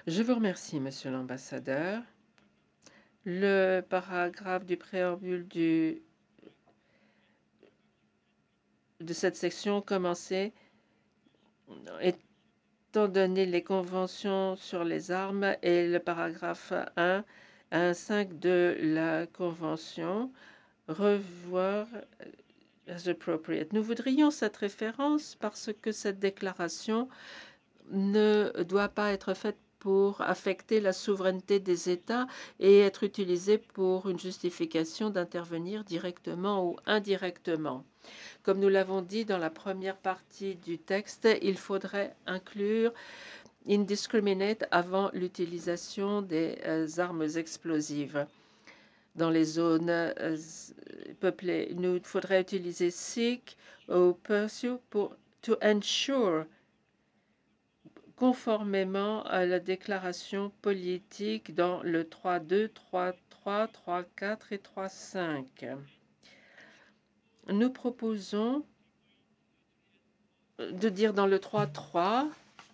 Je vous remercie, Monsieur l'ambassadeur. Le paragraphe du préambule de cette section commençait étant donné les conventions sur les armes et le paragraphe 1 à 5 de la convention, revoir as appropriate. Nous voudrions cette référence parce que cette déclaration ne doit pas être faite pour affecter la souveraineté des États et être utilisée pour une justification d'intervenir directement ou indirectement. Comme nous l'avons dit dans la première partie du texte, il faudrait inclure indiscriminate avant l'utilisation des armes explosives dans les zones peuplées. Nous faudrait utiliser seek ou pursue pour to ensure conformément à la déclaration politique dans le 3.2, 3.3, 3.4 et 3.5. Nous proposons de dire dans le 3.3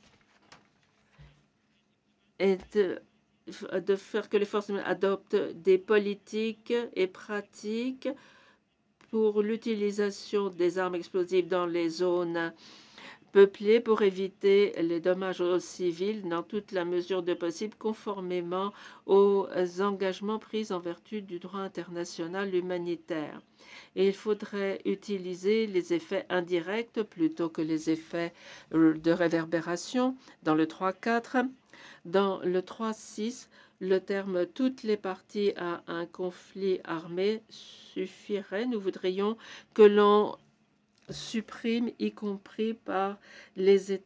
et de faire que les forces adoptent des politiques et pratiques pour l'utilisation des armes explosives dans les zones peuplées pour éviter les dommages aux civils dans toute la mesure de possible, conformément aux engagements pris en vertu du droit international humanitaire. Et il faudrait utiliser les effets indirects plutôt que les effets de réverbération dans le 3.4. Dans le 3.6, le terme toutes les parties à un conflit armé suffirait. Nous voudrions que l'on supprime, y compris par les États